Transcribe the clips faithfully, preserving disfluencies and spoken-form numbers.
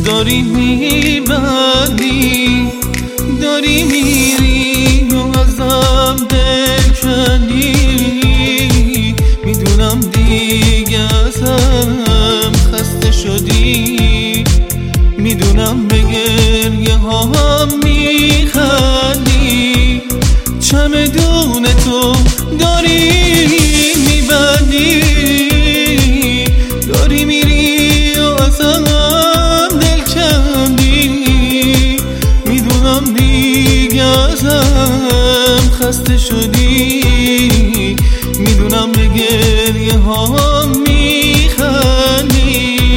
داری میبندی، داری میری و ازم دل کنی. میدونم دیگه ازم خسته شدی، میدونم به گریه هام میخندی. چمدون تو داری میبندی، داری میری و ازم دل کندی. میدونم دیگه ازم خسته شدی، میدونم به گریه هام میخندی.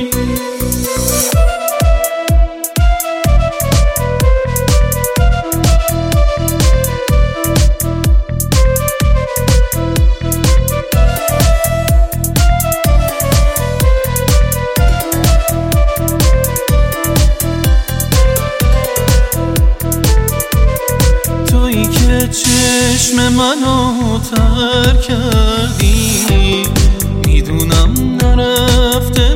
چشم منو تر کردی، میدونم نرفته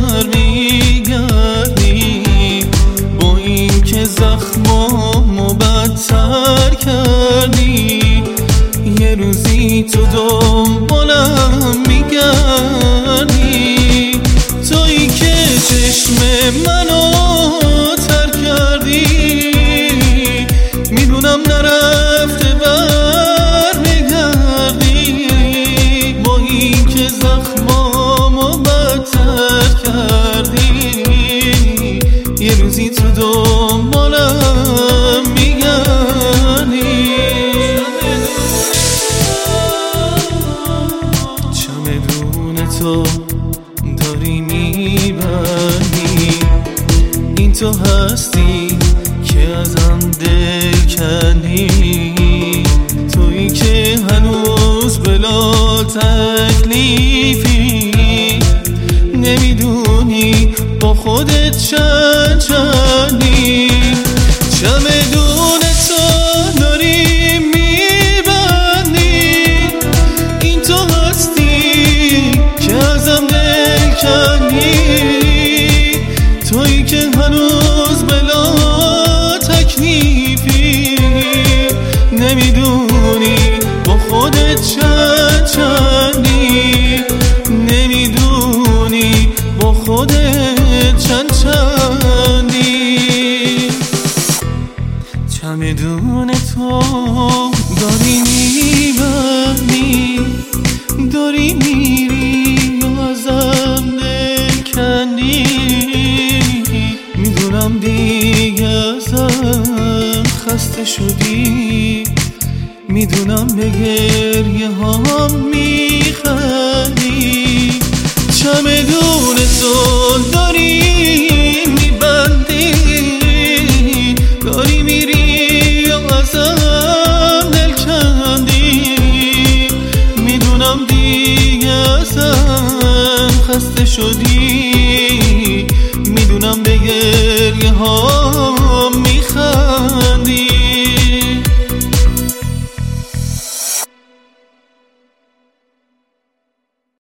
برمیگردی. با این که زخمامو بدتر کردی، یه روزی تو دنبالم میگردی. تویی که چشم منو تر کردی، میدونم نرفته برمیگردی. با این که زخمامو بدتر کردی، یه روزی تو دنبالم میگردی. چمدون تو داری میبندی، این تو هستی که ازم دل کندی. تویی که هنوز بلا تکلیفی، نمیدونی با خودت چند چندی. چمدون تو داری میبندی، این تو هستی که ازم دل کندی. تویی که هنوز بلا تکلیفی، نمیدونی با خودت چند چندی. نمیدونی با خودت چند چندی. چمدون تو داری میبندی، داری میری و ازم دل کندی. میدونم دیگه ازم خسته شدی، میدونم به گریه هام میخندی. چمدون تو داری میبندی، داری میری و ازم دل کندی. میدونم دیگه ازم خسته شدی، میدونم به گریه هام